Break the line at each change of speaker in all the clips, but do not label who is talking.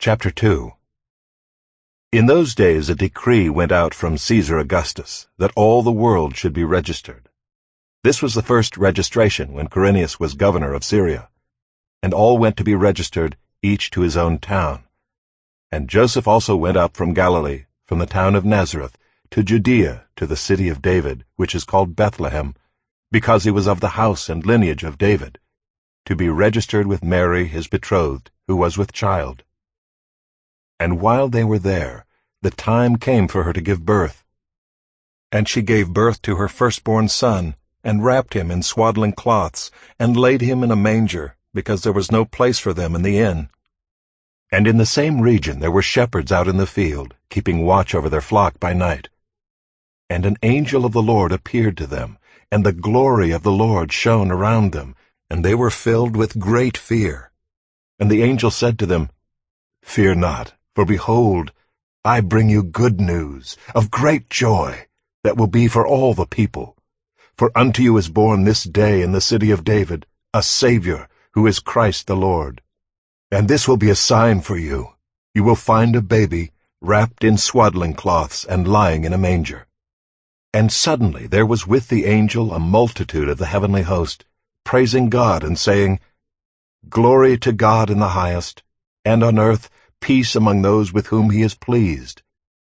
Chapter 2. In those days a decree went out from Caesar Augustus that all the world should be registered. This was the first registration when Quirinius was governor of Syria, and all went to be registered, each to his own town. And Joseph also went up from Galilee, from the town of Nazareth, to Judea, to the city of David, which is called Bethlehem, because he was of the house and lineage of David, to be registered with Mary his betrothed, who was with child. And while they were there, the time came for her to give birth. And she gave birth to her firstborn son, and wrapped him in swaddling cloths, and laid him in a manger, because there was no place for them in the inn. And in the same region there were shepherds out in the field, keeping watch over their flock by night. And an angel of the Lord appeared to them, and the glory of the Lord shone around them, and they were filled with great fear. And the angel said to them, "Fear not, for behold, I bring you good news of great joy that will be for all the people. For unto you is born this day in the city of David a Savior, who is Christ the Lord. And this will be a sign for you. You will find a baby wrapped in swaddling cloths and lying in a manger." And suddenly there was with the angel a multitude of the heavenly host, praising God and saying, "Glory to God in the highest, and on earth peace among those with whom he is pleased."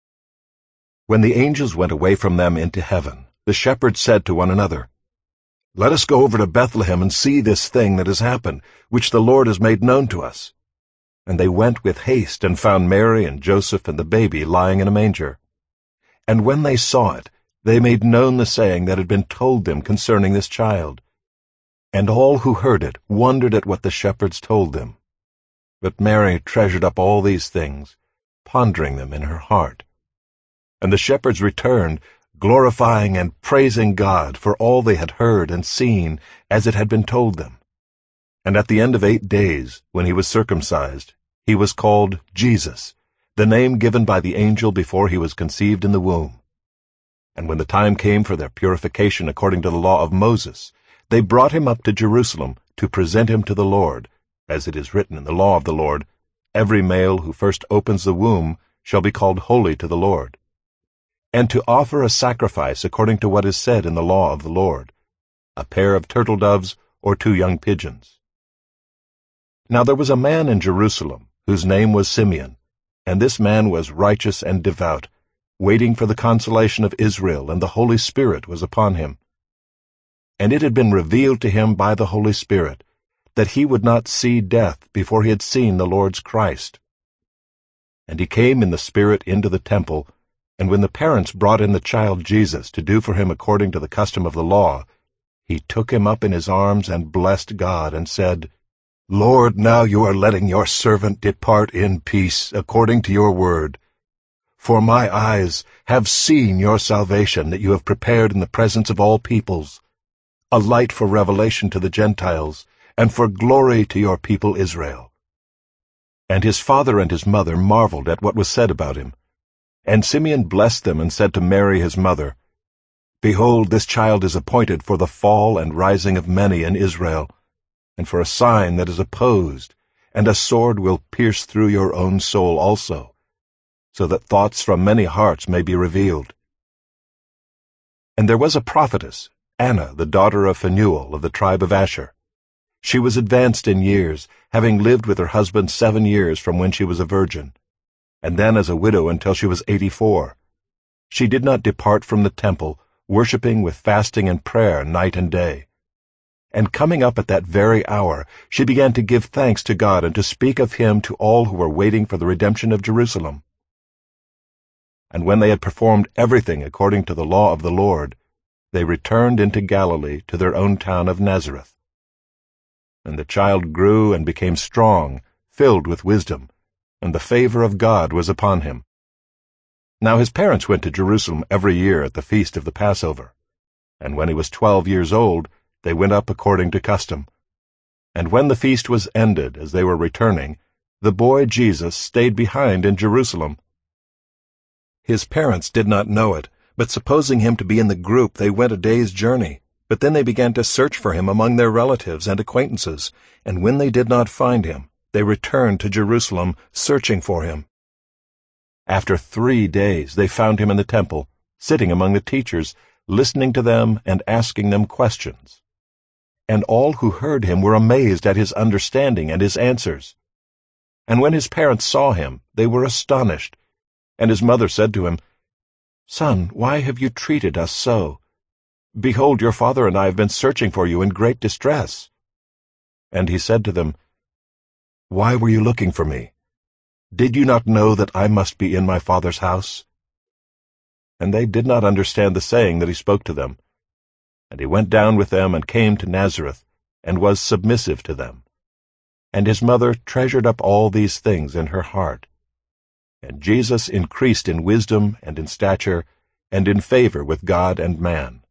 When the angels went away from them into heaven, the shepherds said to one another, "Let us go over to Bethlehem and see this thing that has happened, which the Lord has made known to us." And they went with haste and found Mary and Joseph and the baby lying in a manger. And when they saw it, they made known the saying that had been told them concerning this child. And all who heard it wondered at what the shepherds told them. But Mary treasured up all these things, pondering them in her heart. And the shepherds returned, glorifying and praising God for all they had heard and seen, as it had been told them. And at the end of 8 days, when he was circumcised, he was called Jesus, the name given by the angel before he was conceived in the womb. And when the time came for their purification according to the law of Moses, they brought him up to Jerusalem to present him to the Lord, as it is written in the law of the Lord, "Every male who first opens the womb shall be called holy to the Lord," and to offer a sacrifice according to what is said in the law of the Lord, a pair of turtle doves or 2 young pigeons. Now there was a man in Jerusalem, whose name was Simeon, and this man was righteous and devout, waiting for the consolation of Israel, and the Holy Spirit was upon him. And it had been revealed to him by the Holy Spirit that he would not see death before he had seen the Lord's Christ. And he came in the Spirit into the temple, and when the parents brought in the child Jesus to do for him according to the custom of the law, he took him up in his arms and blessed God and said, "Lord, now you are letting your servant depart in peace according to your word. For my eyes have seen your salvation that you have prepared in the presence of all peoples, a light for revelation to the Gentiles, and for glory to your people Israel." And his father and his mother marveled at what was said about him. And Simeon blessed them and said to Mary his mother, "Behold, this child is appointed for the fall and rising of many in Israel, and for a sign that is opposed, and a sword will pierce through your own soul also, so that thoughts from many hearts may be revealed." And there was a prophetess, Anna, the daughter of Phanuel of the tribe of Asher. She was advanced in years, having lived with her husband 7 years from when she was a virgin, and then as a widow until she was 84. She did not depart from the temple, worshipping with fasting and prayer night and day. And coming up at that very hour, she began to give thanks to God and to speak of him to all who were waiting for the redemption of Jerusalem. And when they had performed everything according to the law of the Lord, they returned into Galilee to their own town of Nazareth. And the child grew and became strong, filled with wisdom, and the favor of God was upon him. Now his parents went to Jerusalem every year at the feast of the Passover. And when he was 12 years old, they went up according to custom. And when the feast was ended, as they were returning, the boy Jesus stayed behind in Jerusalem. His parents did not know it, but supposing him to be in the group, they went a day's journey. But then they began to search for him among their relatives and acquaintances, and when they did not find him, they returned to Jerusalem, searching for him. After 3 days they found him in the temple, sitting among the teachers, listening to them and asking them questions. And all who heard him were amazed at his understanding and his answers. And when his parents saw him, they were astonished. And his mother said to him, "Son, why have you treated us so? Behold, your father and I have been searching for you in great distress." And he said to them, "Why were you looking for me? Did you not know that I must be in my Father's house?" And they did not understand the saying that he spoke to them. And he went down with them and came to Nazareth, and was submissive to them. And his mother treasured up all these things in her heart. And Jesus increased in wisdom and in stature, and in favor with God and man.